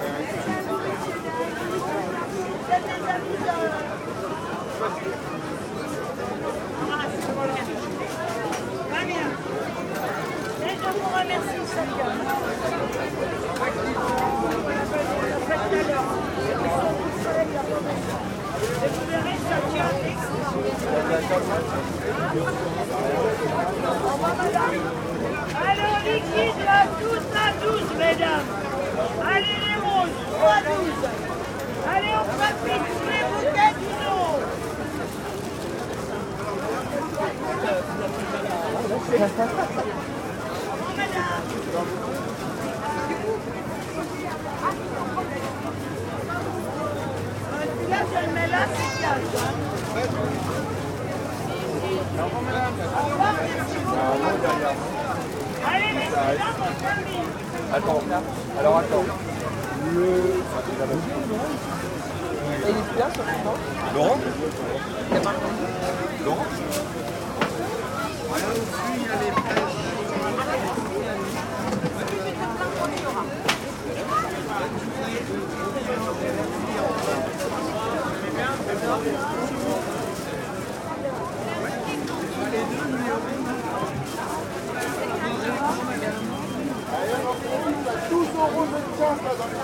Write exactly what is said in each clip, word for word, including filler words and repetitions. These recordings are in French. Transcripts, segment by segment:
Allez, on liquide là, tous à douze, mesdames. Allez, les roses, trois à douze. Allez, on profite tous les bouquets du nom. Bon, madame. Celui-là, je le mets là, c'est cash. Au revoir, merci beaucoup. Allez, les dames, on termine. Attends, alors attends. Le... Et il est bien sur le temps. Laurent Il y a marqué. Laurent douze euros de chance là dans les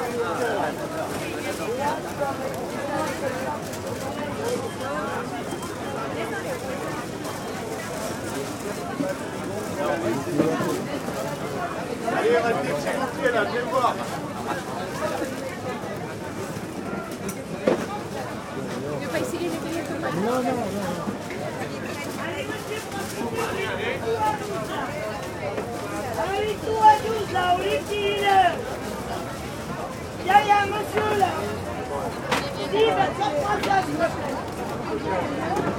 allez, restez s'il vous plaît là, viens voir. Tu veux pas essayer les billets comme ça? Non, non, non. Allez, monsieur, profitez, tout à douze. Allez, tout à douze là, on liquide. Il y a un monsieur là. Il dit, il va te faire trois places, s'il te plaît.